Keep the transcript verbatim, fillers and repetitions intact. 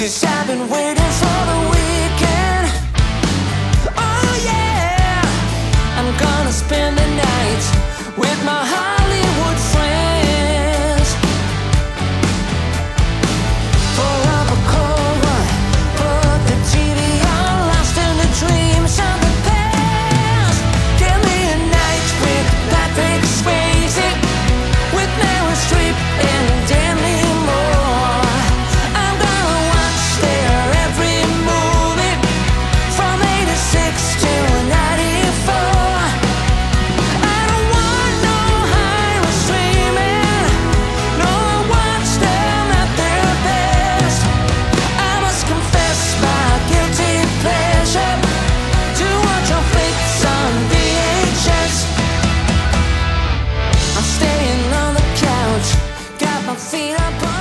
'cause I've been waiting for the weekend. Oh yeah, I'm gonna spend the night with my Hollywood friends. Pour up a cold one, put the T V on, lost in the dreams of the past. Give me a night with Patrick Swayze, with Meryl Streep and Demi Moore. I'm gonna watch their every movie from eighty-six to ninety-four. I don't want no higher streaming, no, I watch them at their best. I must confess my guilty pleasure to watch your flicks on V H S. I'm staying on the couch, got my feet up on